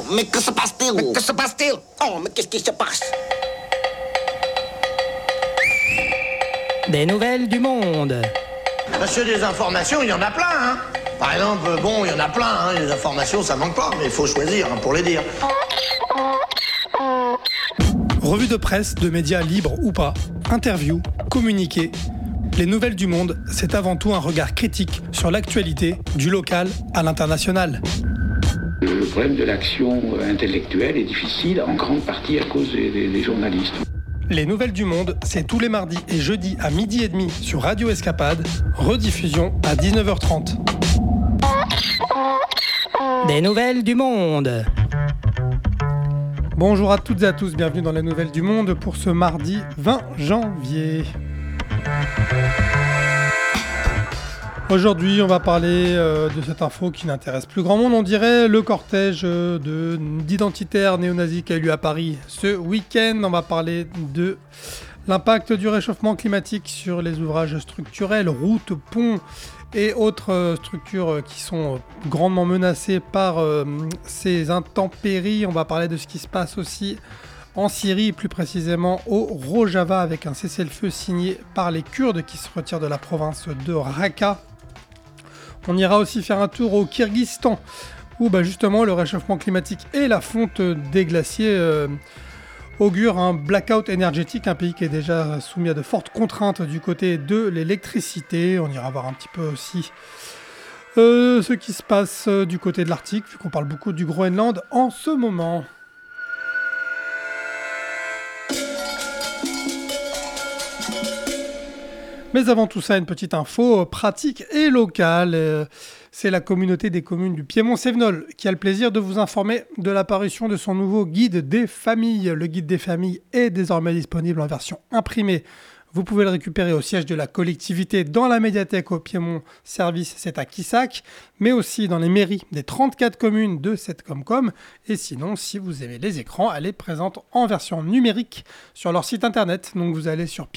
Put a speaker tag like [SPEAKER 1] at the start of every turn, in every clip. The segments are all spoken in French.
[SPEAKER 1] mais que se passe-t-il?
[SPEAKER 2] Mais que se passe-t-il?
[SPEAKER 1] Oh, mais qu'est-ce qui se passe?
[SPEAKER 3] Des nouvelles du monde.
[SPEAKER 2] Monsieur, des informations, il y en a plein, hein. Par exemple, il y en a plein, hein. Les informations, ça manque pas, mais il faut choisir pour les dire.
[SPEAKER 4] Revue de presse, de médias libres ou pas, interviews, communiqués. Les nouvelles du monde, c'est avant tout un regard critique sur l'actualité, du local à l'international.
[SPEAKER 5] Le problème de l'action intellectuelle est difficile, en grande partie à cause des journalistes.
[SPEAKER 4] Les nouvelles du monde, c'est tous les mardis et jeudis à 12h30 sur Radio Escapade, rediffusion à 19h30.
[SPEAKER 3] Des nouvelles du monde.
[SPEAKER 4] Bonjour à toutes et à tous, bienvenue dans les nouvelles du monde pour ce mardi 20 janvier. Aujourd'hui, on va parler de cette info qui n'intéresse plus grand monde, on dirait le cortège d'identitaires néo-nazis qui a eu lieu à Paris ce week-end. On va parler de l'impact du réchauffement climatique sur les ouvrages structurels, routes, ponts et autres structures qui sont grandement menacées par ces intempéries. On va parler de ce qui se passe aussi en Syrie, plus précisément au Rojava, avec un cessez-le-feu signé par les Kurdes qui se retirent de la province de Raqqa. On ira aussi faire un tour au Kyrgyzstan, où justement le réchauffement climatique et la fonte des glaciers augurent un blackout énergétique, un pays qui est déjà soumis à de fortes contraintes du côté de l'électricité. On ira voir un petit peu aussi ce qui se passe du côté de l'Arctique, vu qu'on parle beaucoup du Groenland en ce moment. Mais avant tout ça, une petite info pratique et locale. C'est la communauté des communes du Piémont-Sévenol qui a le plaisir de vous informer de l'apparition de son nouveau guide des familles. Le guide des familles est désormais disponible en version imprimée. Vous pouvez le récupérer au siège de la collectivité dans la médiathèque au Piémont Service, c'est à Quissac, mais aussi dans les mairies des 34 communes de cette Comcom. Et sinon, si vous aimez les écrans, elle est présente en version numérique sur leur site internet. Donc vous allez sur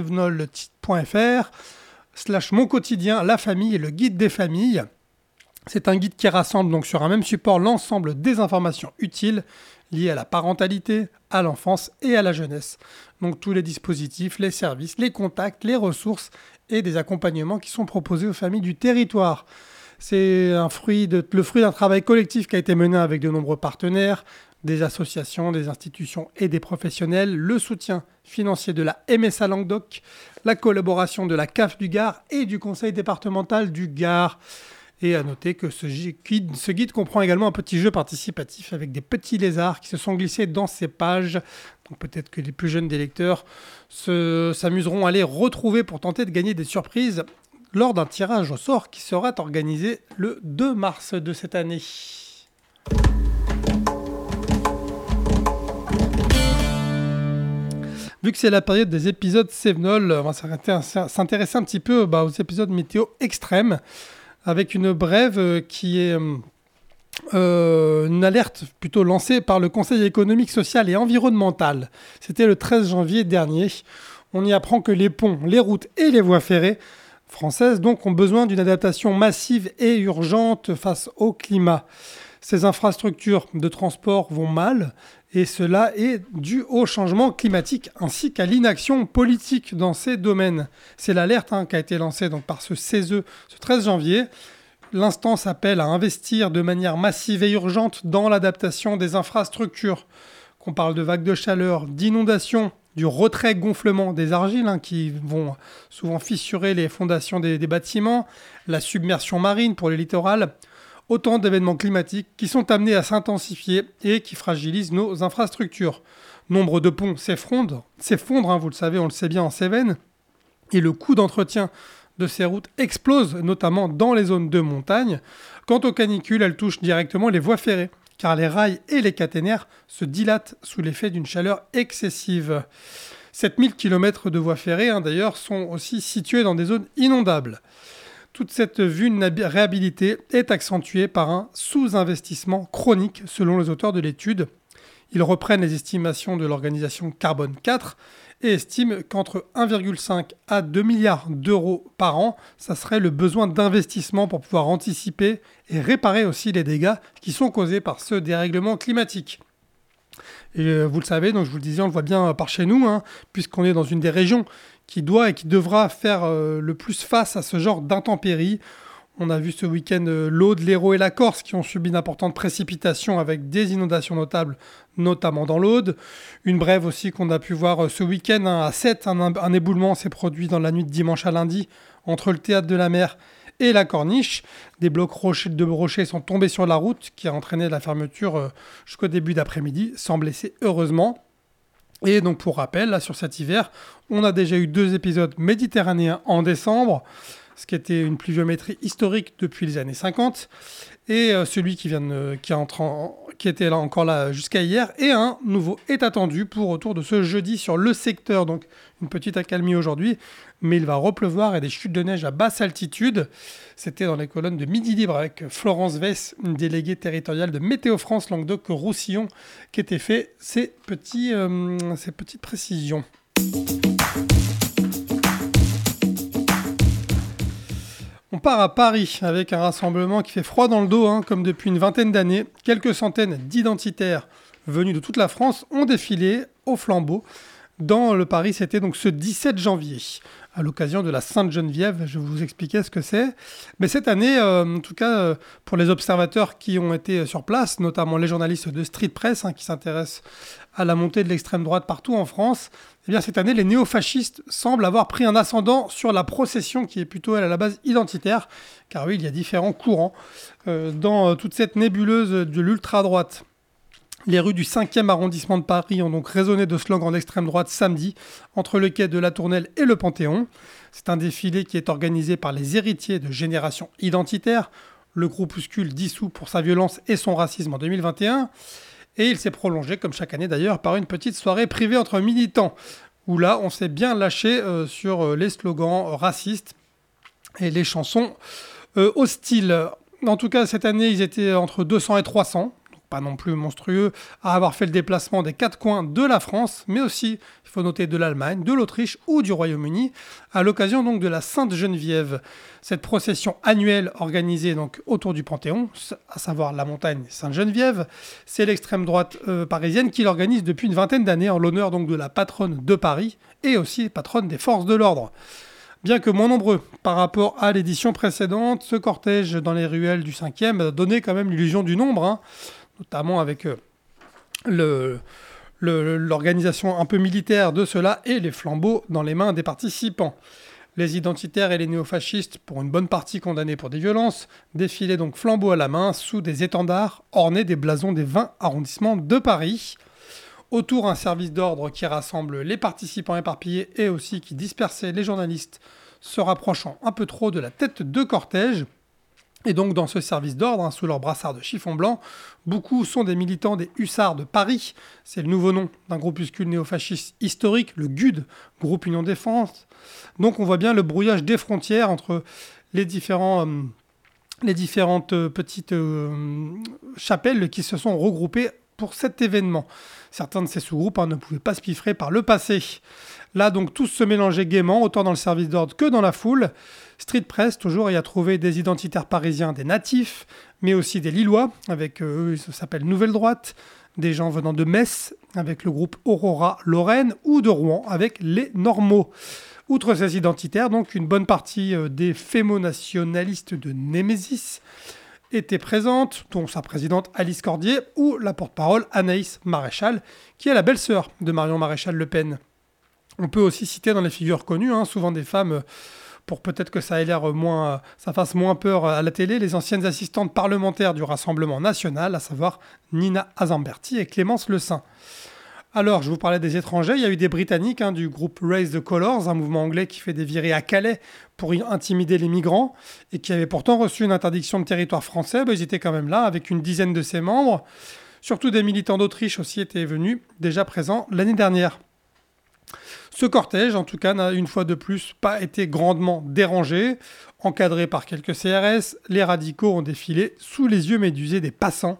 [SPEAKER 4] piémontsévenol.fr/mon quotidien, la famille et le guide des familles. C'est un guide qui rassemble donc sur un même support l'ensemble des informations utiles liées à la parentalité, à l'enfance et à la jeunesse. Donc tous les dispositifs, les services, les contacts, les ressources et des accompagnements qui sont proposés aux familles du territoire. C'est le fruit d'un travail collectif qui a été mené avec de nombreux partenaires, des associations, des institutions et des professionnels, le soutien financier de la MSA Languedoc, la collaboration de la CAF du Gard et du conseil départemental du Gard. Et à noter que ce guide comprend également un petit jeu participatif avec des petits lézards qui se sont glissés dans ces pages. Donc peut-être que les plus jeunes des lecteurs s'amuseront à les retrouver pour tenter de gagner des surprises lors d'un tirage au sort qui sera organisé le 2 mars de cette année. Vu que c'est la période des épisodes Sévenol, on va s'intéresser un petit peu aux épisodes météo extrêmes, avec une brève qui est une alerte plutôt lancée par le Conseil économique, social et environnemental. C'était le 13 janvier dernier. On y apprend que les ponts, les routes et les voies ferrées françaises donc, ont besoin d'une adaptation massive et urgente face au climat. Ces infrastructures de transport vont mal et cela est dû au changement climatique ainsi qu'à l'inaction politique dans ces domaines. C'est l'alerte qui a été lancée donc, par ce CESE ce 13 janvier. L'instance appelle à investir de manière massive et urgente dans l'adaptation des infrastructures. Qu'on parle de vagues de chaleur, d'inondations, du retrait-gonflement des argiles qui vont souvent fissurer les fondations des bâtiments, la submersion marine pour les littorales. Autant d'événements climatiques qui sont amenés à s'intensifier et qui fragilisent nos infrastructures. Nombre de ponts s'effondrent, vous le savez, on le sait bien en Cévennes, et le coût d'entretien de ces routes explose, notamment dans les zones de montagne. Quant aux canicules, elles touchent directement les voies ferrées, car les rails et les caténaires se dilatent sous l'effet d'une chaleur excessive. 7000 km de voies ferrées, d'ailleurs, sont aussi situées dans des zones inondables. Toute cette vulnérabilité est accentuée par un sous-investissement chronique selon les auteurs de l'étude. Ils reprennent les estimations de l'organisation Carbone 4 et estiment qu'entre 1,5 à 2 milliards d'euros par an, ça serait le besoin d'investissement pour pouvoir anticiper et réparer aussi les dégâts qui sont causés par ce dérèglement climatique. Et vous le savez, donc je vous le disais, on le voit bien par chez nous, puisqu'on est dans une des régions qui doit et qui devra faire le plus face à ce genre d'intempéries. On a vu ce week-end l'Aude, l'Hérault et la Corse qui ont subi d'importantes précipitations avec des inondations notables, notamment dans l'Aude. Une brève aussi qu'on a pu voir ce week-end à Sète. Un éboulement s'est produit dans la nuit de dimanche à lundi entre le Théâtre de la Mer et la Corniche. Des blocs de rochers sont tombés sur la route qui a entraîné la fermeture jusqu'au début d'après-midi, sans blesser heureusement. Et donc pour rappel, là sur cet hiver, on a déjà eu 2 épisodes méditerranéens en décembre, ce qui était une pluviométrie historique depuis les années 50, et celui qui était là encore là jusqu'à hier, et un nouveau est attendu pour autour de ce jeudi sur le secteur. Donc une petite accalmie aujourd'hui, mais il va repleuvoir et des chutes de neige à basse altitude. C'était dans les colonnes de Midi Libre avec Florence Vess, une déléguée territoriale de Météo France Languedoc-Roussillon, qui était fait ces petites précisions. On part à Paris avec un rassemblement qui fait froid dans le dos, comme depuis une vingtaine d'années. Quelques centaines d'identitaires venus de toute la France ont défilé au flambeau dans le Paris. C'était donc ce 17 janvier, à l'occasion de la Sainte-Geneviève. Je vais vous expliquer ce que c'est. Mais cette année, en tout cas, pour les observateurs qui ont été sur place, notamment les journalistes de Street Press, qui s'intéressent à la montée de l'extrême droite partout en France, eh bien, cette année, les néofascistes semblent avoir pris un ascendant sur la procession qui est plutôt, à la base, identitaire. Car oui, il y a différents courants dans toute cette nébuleuse de l'ultra-droite. Les rues du 5e arrondissement de Paris ont donc résonné de slogans d'extrême droite samedi, entre le quai de la Tournelle et le Panthéon. C'est un défilé qui est organisé par les héritiers de Génération Identitaire, le groupuscule dissous pour sa violence et son racisme en 2021. Et il s'est prolongé, comme chaque année d'ailleurs, par une petite soirée privée entre militants, où là, on s'est bien lâché sur les slogans racistes et les chansons hostiles. En tout cas, cette année, ils étaient entre 200 et 300. Pas non plus monstrueux, à avoir fait le déplacement des 4 coins de la France, mais aussi, il faut noter, de l'Allemagne, de l'Autriche ou du Royaume-Uni, à l'occasion donc de la Sainte-Geneviève. Cette procession annuelle organisée donc autour du Panthéon, à savoir la montagne Sainte-Geneviève, c'est l'extrême droite parisienne qui l'organise depuis une vingtaine d'années en l'honneur donc de la patronne de Paris et aussi patronne des forces de l'ordre. Bien que moins nombreux par rapport à l'édition précédente, ce cortège dans les ruelles du 5e donnait quand même l'illusion du nombre, notamment avec l'organisation un peu militaire de cela et les flambeaux dans les mains des participants. Les identitaires et les néofascistes, pour une bonne partie condamnés pour des violences, défilaient donc flambeaux à la main sous des étendards ornés des blasons des 20 arrondissements de Paris. Autour, un service d'ordre qui rassemble les participants éparpillés et aussi qui dispersait les journalistes se rapprochant un peu trop de la tête de cortège. Et donc dans ce service d'ordre, sous leur brassard de chiffon blanc, beaucoup sont des militants des Hussards de Paris. C'est le nouveau nom d'un groupuscule néofasciste historique, le GUD, Groupe Union Défense. Donc on voit bien le brouillage des frontières entre les différentes petites chapelles qui se sont regroupées pour cet événement. Certains de ces sous-groupes ne pouvaient pas se piffrer par le passé. Là, donc, tous se mélangeaient gaiement, autant dans le service d'ordre que dans la foule. Street Press, toujours, y a trouvé des identitaires parisiens, des natifs, mais aussi des Lillois, avec eux, ça s'appelle Nouvelle Droite, des gens venant de Metz, avec le groupe Aurora Lorraine, ou de Rouen, avec les Normaux. Outre ces identitaires, donc, une bonne partie des fémo-nationalistes de Némésis était présente, dont sa présidente Alice Cordier, ou la porte-parole Anaïs Maréchal, qui est la belle-sœur de Marion Maréchal Le Pen. On peut aussi citer dans les figures connues, souvent des femmes, pour peut-être que ça ait l'air ça fasse moins peur à la télé, les anciennes assistantes parlementaires du Rassemblement national, à savoir Nina Azamberti et Clémence Le Saint. Alors, je vous parlais des étrangers, il y a eu des Britanniques du groupe Raise the Colours, un mouvement anglais qui fait des virées à Calais pour intimider les migrants et qui avait pourtant reçu une interdiction de territoire français. Ils étaient quand même là avec une dizaine de ses membres. Surtout des militants d'Autriche aussi étaient venus, déjà présents l'année dernière. Ce cortège, en tout cas, n'a une fois de plus pas été grandement dérangé. Encadré par quelques CRS, les radicaux ont défilé sous les yeux médusés des passants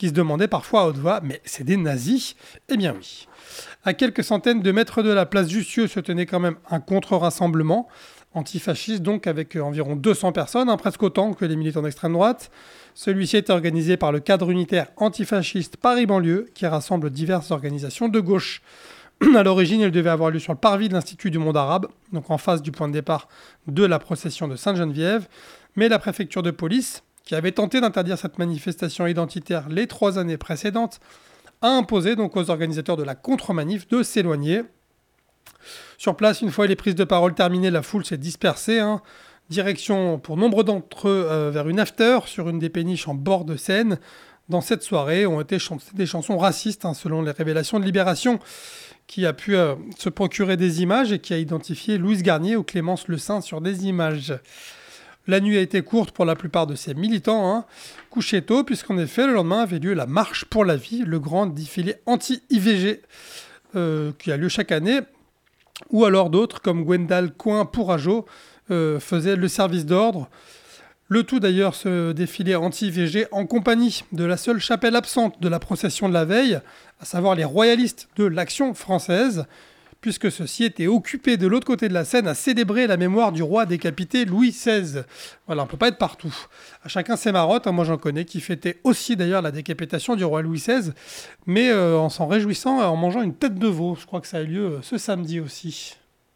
[SPEAKER 4] qui se demandaient parfois à haute voix « Mais c'est des nazis ?» Eh bien oui. À quelques centaines de mètres de la place Jussieu se tenait quand même un contre-rassemblement, antifasciste donc, avec environ 200 personnes, presque autant que les militants d'extrême droite. Celui-ci était organisé par le cadre unitaire antifasciste Paris-Banlieue, qui rassemble diverses organisations de gauche. À l'origine, il devait avoir lieu sur le parvis de l'Institut du monde arabe, donc en face du point de départ de la procession de Sainte-Geneviève, mais la préfecture de police, qui avait tenté d'interdire cette manifestation identitaire les 3 années précédentes, a imposé donc aux organisateurs de la contre-manif de s'éloigner. Sur place, une fois les prises de parole terminées, la foule s'est dispersée. Direction pour nombre d'entre eux vers une after sur une des péniches en bord de Seine. Dans cette soirée ont été chantées des chansons racistes, selon les révélations de Libération, qui a pu se procurer des images et qui a identifié Louise Garnier ou Clémence Le Saint sur des images. La nuit a été courte pour la plupart de ces militants, couchés tôt, puisqu'en effet, le lendemain avait lieu la Marche pour la vie, le grand défilé anti-IVG qui a lieu chaque année, ou alors d'autres, comme Gwendal Coin-Pourrageau, faisaient le service d'ordre. Le tout d'ailleurs, ce défilé anti-IVG en compagnie de la seule chapelle absente de la procession de la veille, à savoir les royalistes de l'Action française, puisque ceux-ci étaient occupés de l'autre côté de la Seine à célébrer la mémoire du roi décapité Louis XVI. Voilà, on ne peut pas être partout. À chacun ses marottes, moi j'en connais qui fêtaient aussi d'ailleurs la décapitation du roi Louis XVI, mais en s'en réjouissant, en mangeant une tête de veau. Je crois que ça a eu lieu ce samedi aussi.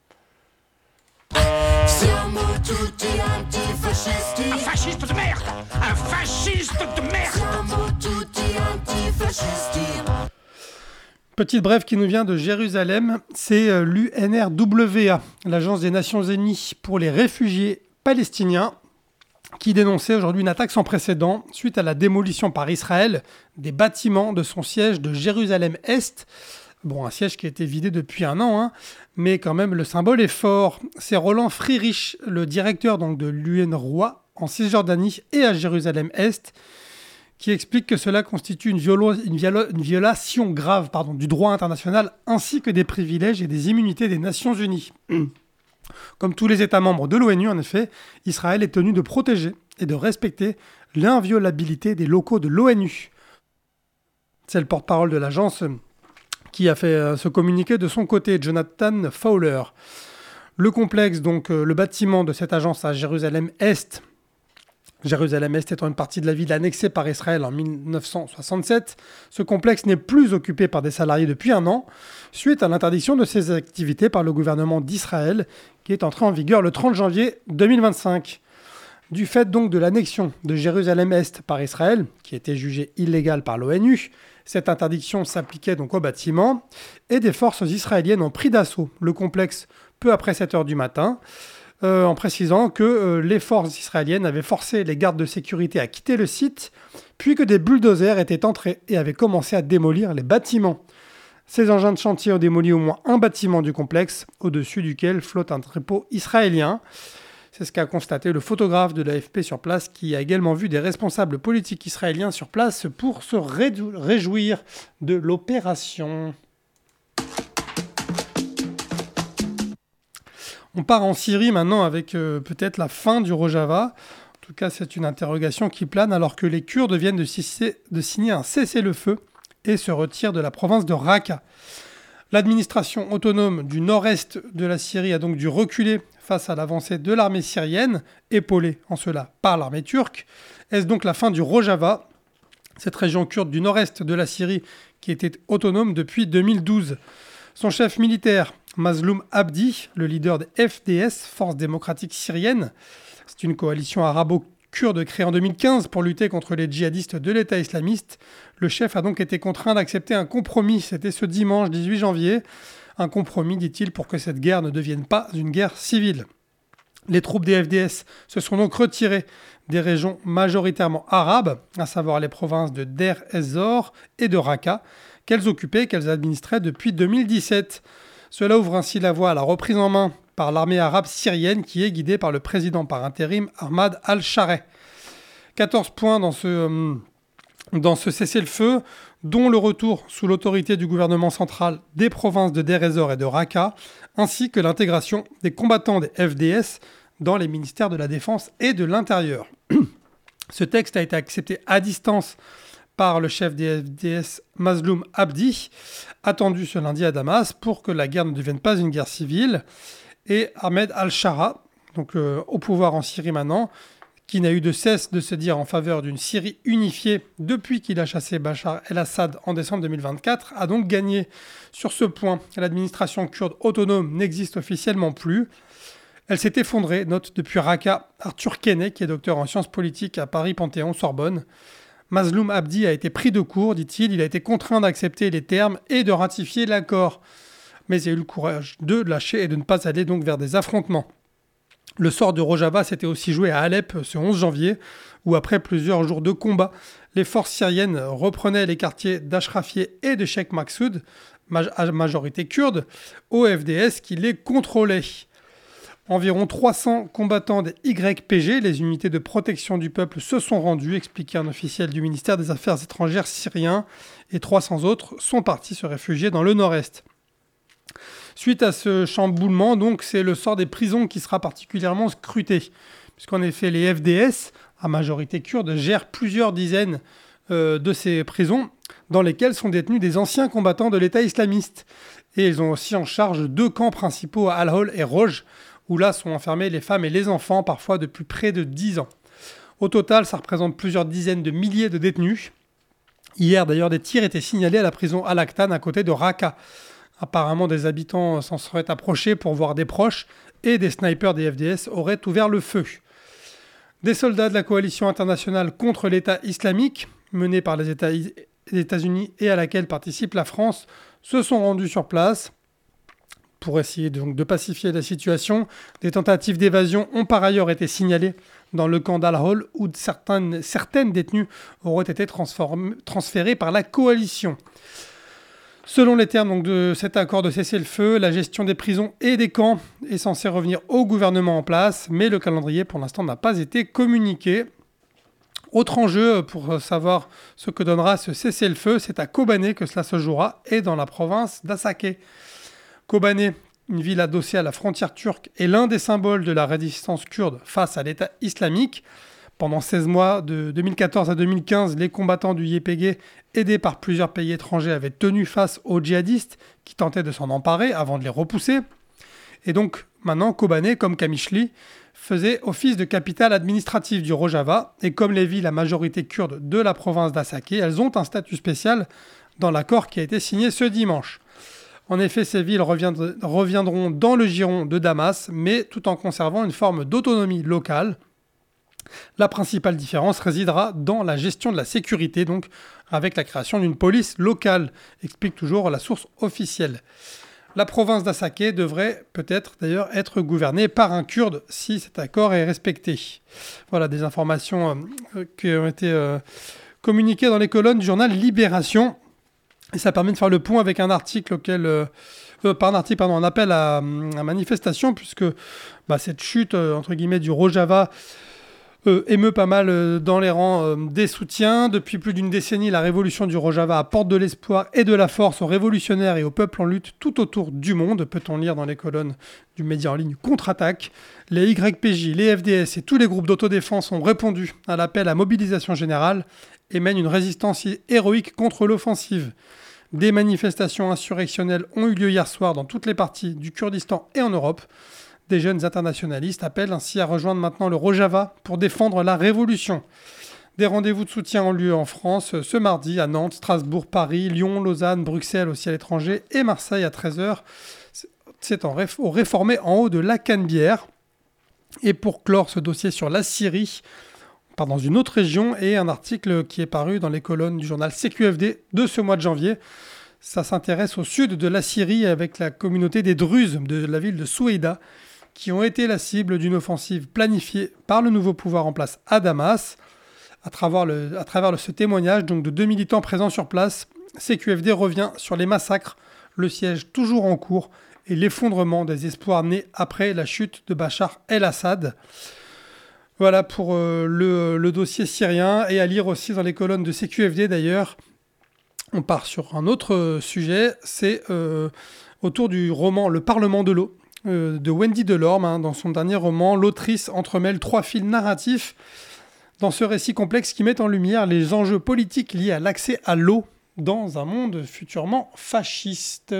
[SPEAKER 6] Siamo tutti antifascisti.
[SPEAKER 1] Un fasciste de merde! Un fasciste de merde!
[SPEAKER 6] Siamo tutti antifascisti.
[SPEAKER 4] Petite brève qui nous vient de Jérusalem, c'est l'UNRWA, l'Agence des Nations Unies pour les réfugiés palestiniens, qui dénonçait aujourd'hui une attaque sans précédent suite à la démolition par Israël des bâtiments de son siège de Jérusalem-Est. Bon, un siège qui a été vidé depuis un an, mais quand même le symbole est fort. C'est Roland Friedrich, le directeur donc, de l'UNRWA en Cisjordanie et à Jérusalem-Est, qui explique que cela constitue une violation grave du droit international ainsi que des privilèges et des immunités des Nations Unies. Comme tous les États membres de l'ONU, en effet, Israël est tenu de protéger et de respecter l'inviolabilité des locaux de l'ONU. C'est le porte-parole de l'agence qui a fait ce communiqué de son côté, Jonathan Fowler. Le complexe, donc le bâtiment de cette agence à Jérusalem-Est, Jérusalem-Est étant une partie de la ville annexée par Israël en 1967, ce complexe n'est plus occupé par des salariés depuis un an, suite à l'interdiction de ses activités par le gouvernement d'Israël, qui est entré en vigueur le 30 janvier 2025. Du fait donc de l'annexion de Jérusalem-Est par Israël, qui était jugée illégale par l'ONU, cette interdiction s'appliquait donc au bâtiment, et des forces israéliennes ont pris d'assaut le complexe peu après 7 heures du matin, en précisant que les forces israéliennes avaient forcé les gardes de sécurité à quitter le site, puis que des bulldozers étaient entrés et avaient commencé à démolir les bâtiments. Ces engins de chantier ont démoli au moins un bâtiment du complexe, au-dessus duquel flotte un trépeau israélien. C'est ce qu'a constaté le photographe de l'AFP sur place, qui a également vu des responsables politiques israéliens sur place pour se réjouir de l'opération. On part en Syrie maintenant avec peut-être la fin du Rojava. En tout cas, c'est une interrogation qui plane alors que les Kurdes viennent de signer un cessez-le-feu et se retirent de la province de Raqqa. L'administration autonome du nord-est de la Syrie a donc dû reculer face à l'avancée de l'armée syrienne, épaulée en cela par l'armée turque. Est-ce donc la fin du Rojava, cette région kurde du nord-est de la Syrie qui était autonome depuis 2012 ? Son chef militaire, Mazloum Abdi, le leader des FDS, Forces démocratiques syriennes, c'est une coalition arabo-kurde créée en 2015 pour lutter contre les djihadistes de l'État islamiste. Le chef a donc été contraint d'accepter un compromis, c'était ce dimanche 18 janvier. Un compromis, dit-il, pour que cette guerre ne devienne pas une guerre civile. Les troupes des FDS se sont donc retirées des régions majoritairement arabes, à savoir les provinces de Der ez-Zor et de Raqqa, qu'elles occupaient et qu'elles administraient depuis 2017. Cela ouvre ainsi la voie à la reprise en main par l'armée arabe syrienne qui est guidée par le président par intérim Ahmad al-Shareh. 14 points dans ce cessez-le-feu, dont le retour sous l'autorité du gouvernement central des provinces de Der ez-Zor et de Raqqa, ainsi que l'intégration des combattants des FDS dans les ministères de la Défense et de l'Intérieur. Ce texte a été accepté à distance par le chef des FDS Mazloum Abdi, attendu ce lundi à Damas pour que la guerre ne devienne pas une guerre civile, et Ahmed al-Shara, donc au pouvoir en Syrie maintenant, qui n'a eu de cesse de se dire en faveur d'une Syrie unifiée depuis qu'il a chassé Bachar el-Assad en décembre 2024, a donc gagné sur ce point. L'administration kurde autonome n'existe officiellement plus. Elle s'est effondrée, note depuis Raqqa Arthur Kenney, qui est docteur en sciences politiques à Paris Panthéon-Sorbonne. Mazloum Abdi a été pris de court, dit-il. Il a été contraint d'accepter les termes et de ratifier l'accord. Mais il a eu le courage de lâcher et de ne pas aller donc vers des affrontements. Le sort de Rojava s'était aussi joué à Alep ce 11 janvier, où après plusieurs jours de combat, les forces syriennes reprenaient les quartiers d'Ashrafieh et de Sheikh Maksoud, à majorité kurde, au FDS qui les contrôlait. Environ 300 combattants des YPG, les unités de protection du peuple, se sont rendus, expliquait un officiel du ministère des Affaires étrangères syrien, et 300 autres sont partis se réfugier dans le nord-est. Suite à ce chamboulement, donc, c'est le sort des prisons qui sera particulièrement scruté, puisqu'en effet, les FDS, à majorité kurde, gèrent plusieurs dizaines de ces prisons, dans lesquelles sont détenus des anciens combattants de l'État islamiste. Et ils ont aussi en charge 2 camps principaux à Al-Hol et Roj, où là sont enfermés les femmes et les enfants, parfois depuis près de 10 ans. Au total, ça représente plusieurs dizaines de milliers de détenus. Hier, d'ailleurs, des tirs étaient signalés à la prison Al-Aqtan, à côté de Raqqa. Apparemment, des habitants s'en seraient approchés pour voir des proches et des snipers des FDS auraient ouvert le feu. Des soldats de la coalition internationale contre l'État islamique, menée par les États-Unis et à laquelle participe la France, se sont rendus sur place pour essayer donc de pacifier la situation. Des tentatives d'évasion ont par ailleurs été signalées dans le camp d'Al-Hol où certaines détenues auraient été transférées par la coalition. Selon les termes donc, de cet accord de cessez-le-feu, la gestion des prisons et des camps est censée revenir au gouvernement en place, mais le calendrier pour l'instant n'a pas été communiqué. Autre enjeu pour savoir ce que donnera ce cessez-le-feu, c'est à Kobané que cela se jouera et dans la province d'Asake. Kobané, une ville adossée à la frontière turque, est l'un des symboles de la résistance kurde face à l'État islamique. Pendant 16 mois, de 2014 à 2015, les combattants du YPG, aidés par plusieurs pays étrangers, avaient tenu face aux djihadistes qui tentaient de s'en emparer avant de les repousser. Et donc, maintenant, Kobané, comme Kamishli, faisait office de capitale administrative du Rojava. Et comme les villes à majorité kurde de la province d'Asake, elles ont un statut spécial dans l'accord qui a été signé ce dimanche. En effet, ces villes reviendront dans le giron de Damas, mais tout en conservant une forme d'autonomie locale. La principale différence résidera dans la gestion de la sécurité, donc avec la création d'une police locale, explique toujours la source officielle. La province d'Asake devrait peut-être d'ailleurs être gouvernée par un Kurde si cet accord est respecté. Voilà des informations qui ont été communiquées dans les colonnes du journal Libération. Et ça permet de faire le point avec un article un appel à manifestation, puisque cette chute entre guillemets du Rojava émeut pas mal dans les rangs des soutiens. Depuis plus d'une décennie, la révolution du Rojava apporte de l'espoir et de la force aux révolutionnaires et aux peuples en lutte tout autour du monde, peut-on lire dans les colonnes du média en ligne Contre-Attaque. Les YPJ, les FDS et tous les groupes d'autodéfense ont répondu à l'appel à mobilisation générale et mènent une résistance héroïque contre l'offensive. Des manifestations insurrectionnelles ont eu lieu hier soir dans toutes les parties du Kurdistan et en Europe. Des jeunes internationalistes appellent ainsi à rejoindre maintenant le Rojava pour défendre la révolution. Des rendez-vous de soutien ont lieu en France ce mardi à Nantes, Strasbourg, Paris, Lyon, Lausanne, Bruxelles aussi à l'étranger et Marseille à 13h. C'est au Réformé en haut de la Canebière. Et pour clore ce dossier sur la Syrie, on part dans une autre région et un article qui est paru dans les colonnes du journal CQFD de ce mois de janvier. Ça s'intéresse au sud de la Syrie avec la communauté des Druzes de la ville de Soueïda, qui ont été la cible d'une offensive planifiée par le nouveau pouvoir en place à Damas. À travers ce témoignage donc de 2 militants présents sur place, CQFD revient sur les massacres, le siège toujours en cours et l'effondrement des espoirs nés après la chute de Bachar el-Assad. Voilà pour le dossier syrien, et à lire aussi dans les colonnes de CQFD d'ailleurs. On part sur un autre sujet, c'est autour du roman Le Parlement de l'eau, de Wendy Delorme. Dans son dernier roman, l'autrice entremêle 3 fils narratifs dans ce récit complexe qui met en lumière les enjeux politiques liés à l'accès à l'eau dans un monde futurement fasciste.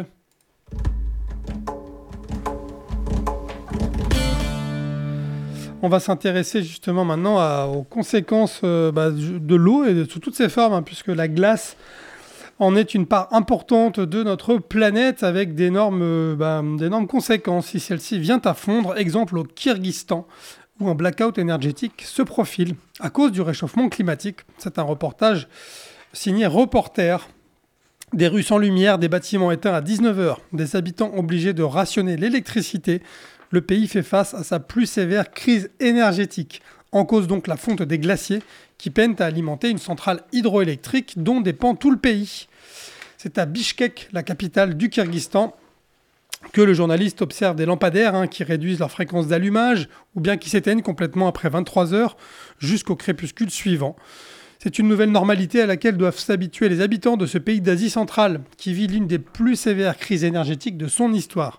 [SPEAKER 4] On va s'intéresser justement maintenant aux conséquences de l'eau et sous toutes ses formes, puisque la glace en est une part importante de notre planète avec d'énormes conséquences si celle-ci vient à fondre. Exemple au Kyrgyzstan, où un blackout énergétique se profile à cause du réchauffement climatique. C'est un reportage signé Reporter. Des rues sans lumière, des bâtiments éteints à 19h, des habitants obligés de rationner l'électricité. Le pays fait face à sa plus sévère crise énergétique. En cause donc la fonte des glaciers qui peinent à alimenter une centrale hydroélectrique dont dépend tout le pays. C'est à Bishkek, la capitale du Kyrgyzstan, que le journaliste observe des lampadaires qui réduisent leur fréquence d'allumage ou bien qui s'éteignent complètement après 23h jusqu'au crépuscule suivant. C'est une nouvelle normalité à laquelle doivent s'habituer les habitants de ce pays d'Asie centrale qui vit l'une des plus sévères crises énergétiques de son histoire.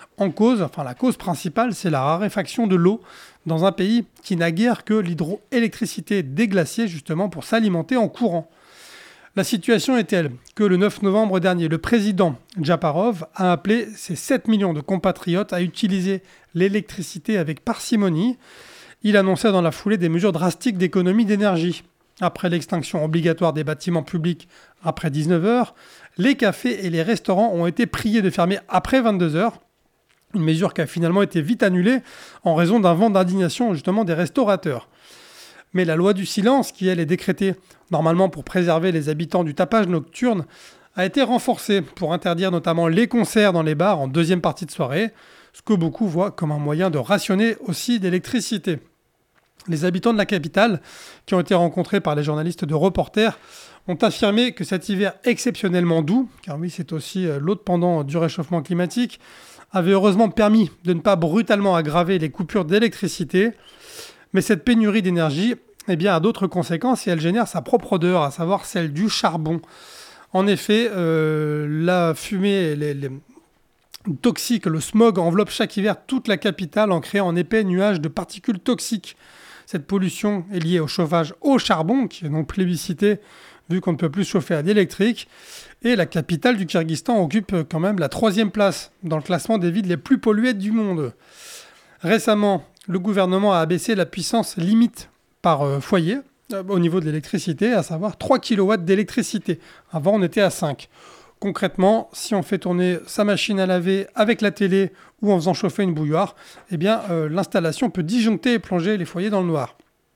[SPEAKER 4] La cause principale, c'est la raréfaction de l'eau dans un pays qui n'a guère que l'hydroélectricité des glaciers justement pour s'alimenter en courant. La situation est telle que le 9 novembre dernier, le président Japarov a appelé ses 7 millions de compatriotes à utiliser l'électricité avec parcimonie. Il annonçait dans la foulée des mesures drastiques d'économie d'énergie. Après l'extinction obligatoire des bâtiments publics après 19h, les cafés et les restaurants ont été priés de fermer après 22h. Une mesure qui a finalement été vite annulée en raison d'un vent d'indignation justement des restaurateurs. Mais la loi du silence, qui elle est décrétée normalement pour préserver les habitants du tapage nocturne, a été renforcée pour interdire notamment les concerts dans les bars en deuxième partie de soirée, ce que beaucoup voient comme un moyen de rationner aussi d'électricité. Les habitants de la capitale, qui ont été rencontrés par les journalistes de Reporter, ont affirmé que cet hiver exceptionnellement doux, car oui, c'est aussi l'autre pendant du réchauffement climatique, avait heureusement permis de ne pas brutalement aggraver les coupures d'électricité. Mais cette pénurie d'énergie a d'autres conséquences et elle génère sa propre odeur, à savoir celle du charbon. En effet, la fumée toxique, le smog enveloppe chaque hiver toute la capitale en créant un épais nuage de particules toxiques. Cette pollution est liée au chauffage au charbon, qui est donc plébiscité vu qu'on ne peut plus chauffer à l'électrique. Et la capitale du Kyrgyzstan occupe quand même la 3e place dans le classement des villes les plus polluées du monde. Récemment, le gouvernement a abaissé la puissance limite par foyer au niveau de l'électricité, à savoir 3 kW d'électricité. Avant, on était à 5. Concrètement, si on fait tourner sa machine à laver avec la télé ou en faisant chauffer une bouilloire, l'installation peut disjoncter et plonger les foyers dans le noir.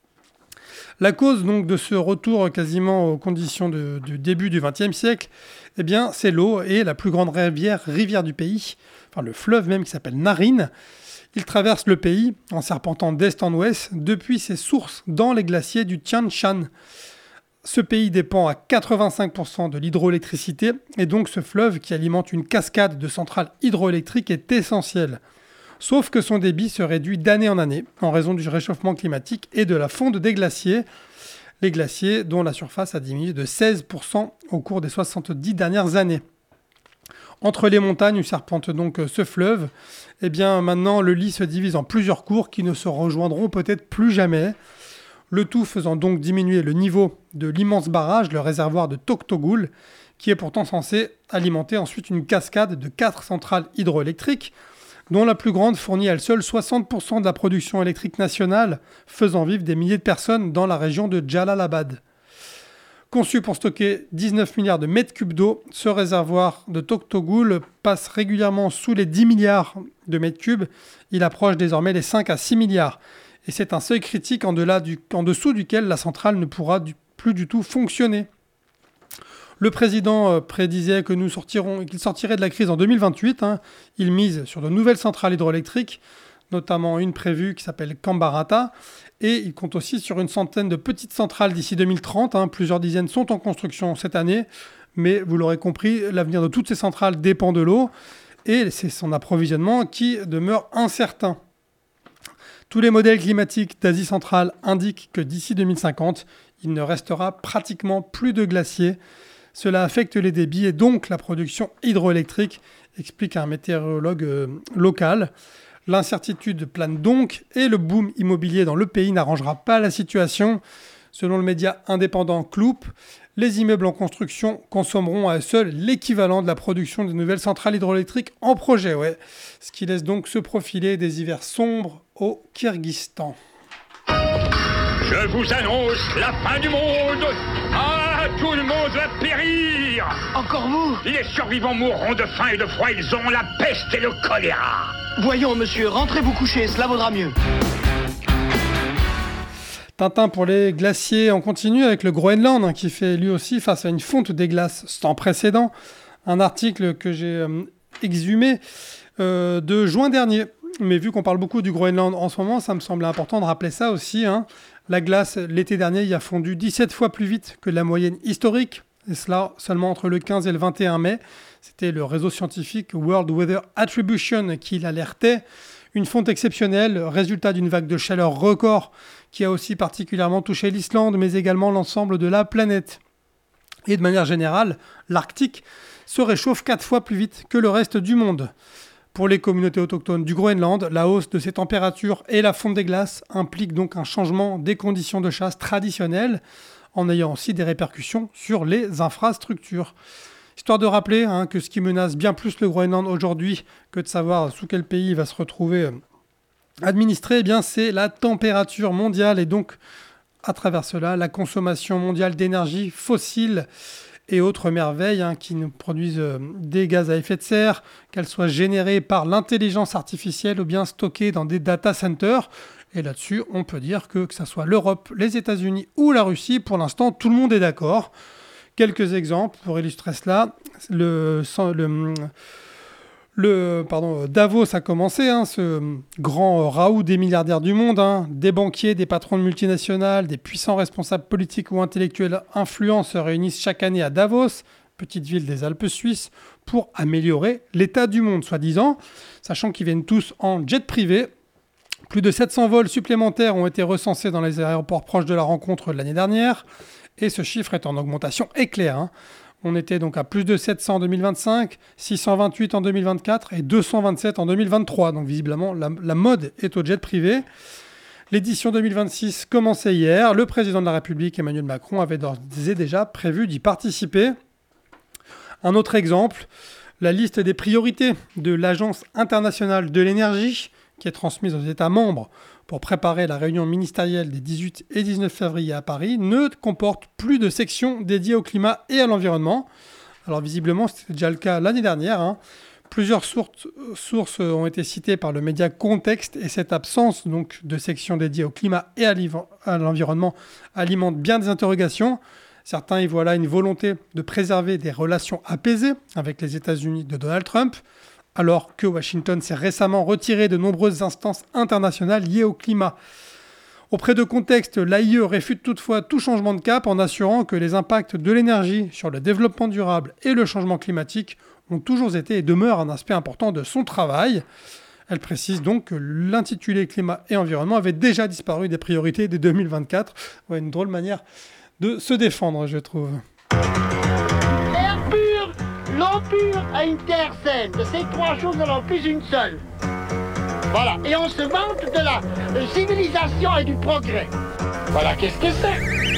[SPEAKER 4] La cause donc de ce retour quasiment aux conditions du début du XXe siècle, c'est l'eau et la plus grande rivière du pays, le fleuve même qui s'appelle Naryn. Il traverse le pays en serpentant d'est en ouest depuis ses sources dans les glaciers du Tian Shan. Ce pays dépend à 85% de l'hydroélectricité et donc ce fleuve qui alimente une cascade de centrales hydroélectriques est essentiel. Sauf que son débit se réduit d'année en année en raison du réchauffement climatique et de la fonte des glaciers. Les glaciers dont la surface a diminué de 16% au cours des 70 dernières années. Entre les montagnes où serpente donc ce fleuve, maintenant le lit se divise en plusieurs cours qui ne se rejoindront peut-être plus jamais. Le tout faisant donc diminuer le niveau de l'immense barrage, le réservoir de Toktogul, qui est pourtant censé alimenter ensuite une cascade de 4 centrales hydroélectriques, dont la plus grande fournit à elle seule 60% de la production électrique nationale, faisant vivre des milliers de personnes dans la région de Jalalabad. Conçu pour stocker 19 milliards de mètres cubes d'eau, ce réservoir de Toktogul passe régulièrement sous les 10 milliards de mètres cubes. Il approche désormais les 5 à 6 milliards. Et c'est un seuil critique en dessous duquel la centrale ne pourra plus du tout fonctionner. Le président prédisait qu'il sortirait de la crise en 2028. Il mise sur de nouvelles centrales hydroélectriques, notamment une prévue qui s'appelle Kambarata. Et il compte aussi sur une centaine de petites centrales d'ici 2030. Plusieurs dizaines sont en construction cette année. Mais vous l'aurez compris, l'avenir de toutes ces centrales dépend de l'eau. Et c'est son approvisionnement qui demeure incertain. Tous les modèles climatiques d'Asie centrale indiquent que d'ici 2050, il ne restera pratiquement plus de glaciers. Cela affecte les débits et donc la production hydroélectrique, explique un météorologue local. L'incertitude plane donc et le boom immobilier dans le pays n'arrangera pas la situation. Selon le média indépendant Kloop, les immeubles en construction consommeront à eux seuls l'équivalent de la production de nouvelles centrales hydroélectriques en projet. Ouais. Ce qui laisse donc se profiler des hivers sombres au Kyrgyzstan.
[SPEAKER 1] Je vous annonce la fin du monde. Ah, tout le monde va périr.
[SPEAKER 7] Encore vous?
[SPEAKER 1] Les survivants mourront de faim et de froid. Ils ont la peste et le choléra.
[SPEAKER 7] Voyons, monsieur, rentrez vous coucher, cela vaudra mieux.
[SPEAKER 4] Tintin pour les glaciers, on continue avec le Groenland qui fait lui aussi face à une fonte des glaces sans précédent. Un article que j'ai exhumé de juin dernier. Mais vu qu'on parle beaucoup du Groenland en ce moment, ça me semblait important de rappeler ça aussi. La glace, l'été dernier, il a fondu 17 fois plus vite que la moyenne historique. Et cela seulement entre le 15 et le 21 mai. C'était le réseau scientifique World Weather Attribution qui l'alertait. Une fonte exceptionnelle, résultat d'une vague de chaleur record qui a aussi particulièrement touché l'Islande, mais également l'ensemble de la planète. Et de manière générale, l'Arctique se réchauffe 4 fois plus vite que le reste du monde. Pour les communautés autochtones du Groenland, la hausse de ces températures et la fonte des glaces impliquent donc un changement des conditions de chasse traditionnelles, en ayant aussi des répercussions sur les infrastructures. Histoire de rappeler que ce qui menace bien plus le Groenland aujourd'hui que de savoir sous quel pays il va se retrouver administré, c'est la température mondiale et donc à travers cela la consommation mondiale d'énergie fossile et autres merveilles qui nous produisent des gaz à effet de serre, qu'elles soient générées par l'intelligence artificielle ou bien stockées dans des data centers. Et là-dessus, on peut dire que ça soit l'Europe, les États-Unis ou la Russie, pour l'instant, tout le monde est d'accord. Quelques exemples pour illustrer cela. Davos a commencé, ce grand raout des milliardaires du monde, des banquiers, des patrons de multinationales, des puissants responsables politiques ou intellectuels influents se réunissent chaque année à Davos, petite ville des Alpes suisses, pour améliorer l'état du monde, soi-disant, sachant qu'ils viennent tous en jet privé. Plus de 700 vols supplémentaires ont été recensés dans les aéroports proches de la rencontre de l'année dernière, et ce chiffre est en augmentation éclair. On était donc à plus de 700 en 2025, 628 en 2024 et 227 en 2023. Donc visiblement, la mode est au jet privé. L'édition 2026 commençait hier. Le président de la République, Emmanuel Macron, avait d'ores et déjà prévu d'y participer. Un autre exemple, la liste des priorités de l'Agence internationale de l'énergie, qui est transmise aux États membres pour préparer la réunion ministérielle des 18 et 19 février à Paris, ne comporte plus de section dédiée au climat et à l'environnement. Alors visiblement, c'était déjà le cas l'année dernière. Plusieurs sources ont été citées par le média Contexte et cette absence donc, de section dédiée au climat et à l'environnement alimente bien des interrogations. Certains y voient là une volonté de préserver des relations apaisées avec les États-Unis de Donald Trump, alors que Washington s'est récemment retiré de nombreuses instances internationales liées au climat. Auprès de Contexte, l'AIE réfute toutefois tout changement de cap en assurant que les impacts de l'énergie sur le développement durable et le changement climatique ont toujours été et demeurent un aspect important de son travail. Elle précise donc que l'intitulé climat et environnement avait déjà disparu des priorités dès 2024. Ouais, une drôle manière de se défendre, je trouve.
[SPEAKER 8] L'air pur, l'eau pure à une terre saine. De ces trois choses, on en plus une seule. Voilà. Et on se vante de la civilisation et du progrès. Voilà, qu'est-ce que c'est ?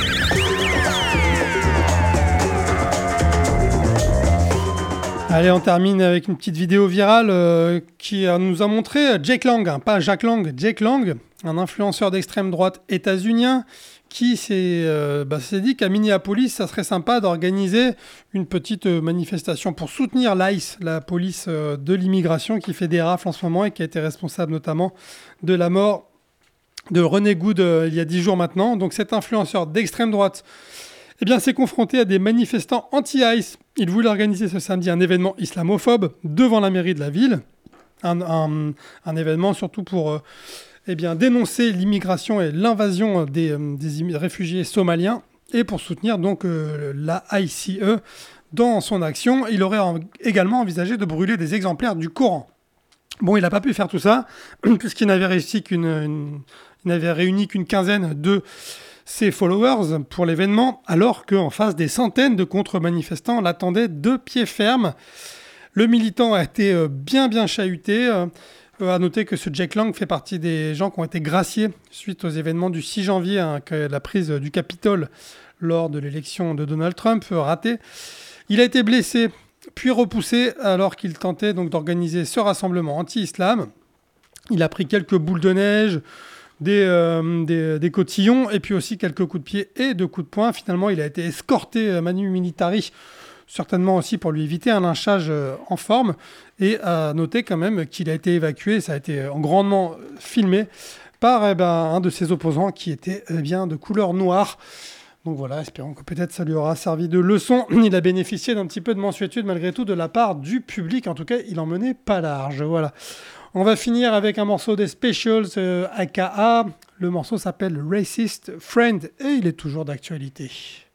[SPEAKER 4] Allez, on termine avec une petite vidéo virale qui nous a montré Jake Lang, pas Jack Lang, Jake Lang, un influenceur d'extrême droite états-unien qui s'est dit qu'à Minneapolis, ça serait sympa d'organiser une petite manifestation pour soutenir l'ICE, la police de l'immigration qui fait des rafles en ce moment et qui a été responsable notamment de la mort de René Good il y a 10 jours maintenant. Donc cet influenceur d'extrême droite s'est confronté à des manifestants anti-ICE. Il voulait organiser ce samedi un événement islamophobe devant la mairie de la ville. Un événement surtout pour dénoncer l'immigration et l'invasion des réfugiés somaliens et pour soutenir donc la ICE dans son action. Il aurait également envisagé de brûler des exemplaires du Coran. Bon, il n'a pas pu faire tout ça puisqu'il n'avait réuni qu'une quinzaine de ses followers pour l'événement, alors qu'en face des centaines de contre-manifestants l'attendaient de pied ferme. Le militant a été bien chahuté. À noter que ce Jake Lang fait partie des gens qui ont été graciés suite aux événements du 6 janvier, que la prise du Capitole lors de l'élection de Donald Trump ratée. Il a été blessé, puis repoussé alors qu'il tentait donc d'organiser ce rassemblement anti-islam. Il a pris quelques boules de neige, des cotillons et puis aussi quelques coups de pied et de coups de poing. Finalement, il a été escorté manu militari, certainement aussi pour lui éviter un lynchage en forme. Et à noter quand même qu'il a été évacué, ça a été grandement filmé, par un de ses opposants qui était de couleur noire. Donc voilà, espérons que peut-être ça lui aura servi de leçon. Il a bénéficié d'un petit peu de mansuétude malgré tout de la part du public. En tout cas, il en menait pas large. Voilà. On va finir avec un morceau des Specials, aka. Le morceau s'appelle Racist Friend et il est toujours d'actualité.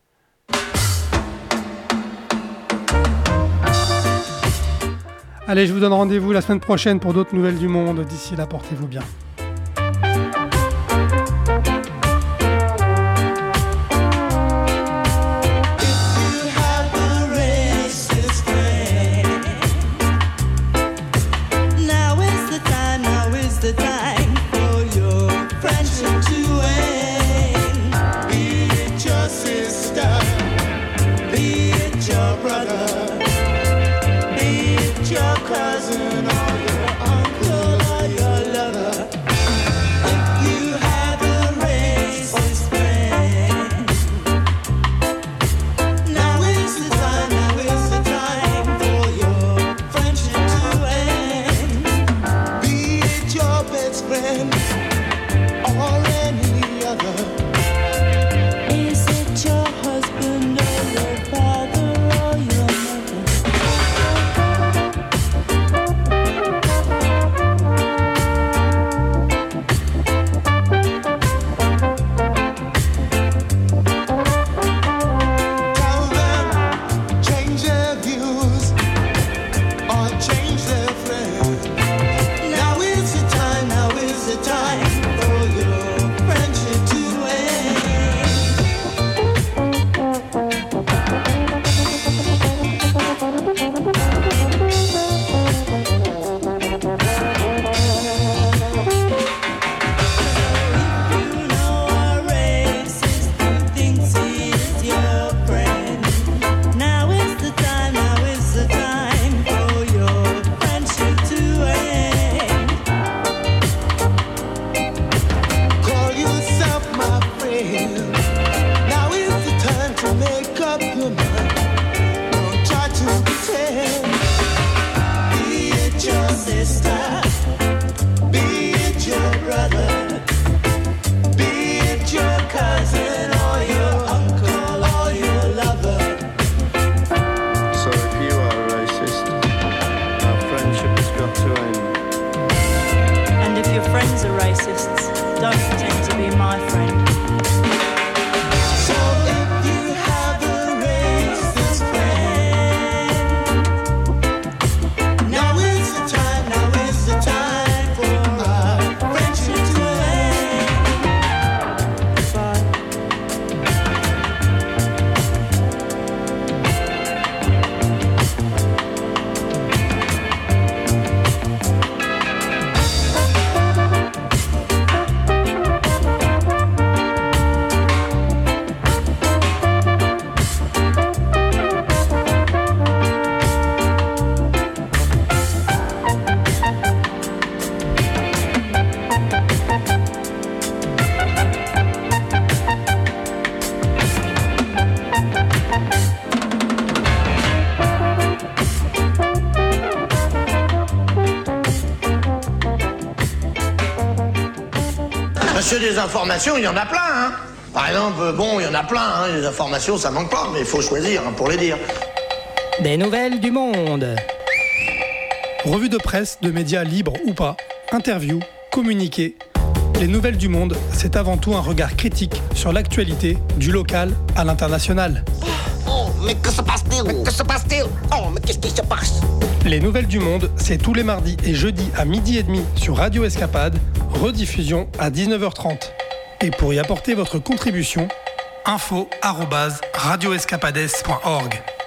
[SPEAKER 4] Allez, je vous donne rendez-vous la semaine prochaine pour d'autres nouvelles du monde. D'ici là, portez-vous bien.
[SPEAKER 2] Monsieur, des informations, il y en a plein, hein. Par exemple, il y en a plein, hein. Les informations, ça manque pas, mais il faut choisir pour les dire.
[SPEAKER 3] Des nouvelles du monde.
[SPEAKER 4] Revue de presse, de médias libres ou pas, interviews, communiqués. Les nouvelles du monde, c'est avant tout un regard critique sur l'actualité, du local à l'international.
[SPEAKER 9] Oh, mais que se passe-t-il? Que se passe-t-il? Oh, mais qu'est-ce qui se passe?
[SPEAKER 4] Les nouvelles du monde, c'est tous les mardis et jeudis à 12h30 sur Radio Escapade, rediffusion à 19h30. Et pour y apporter votre contribution, info@radioescapades.org.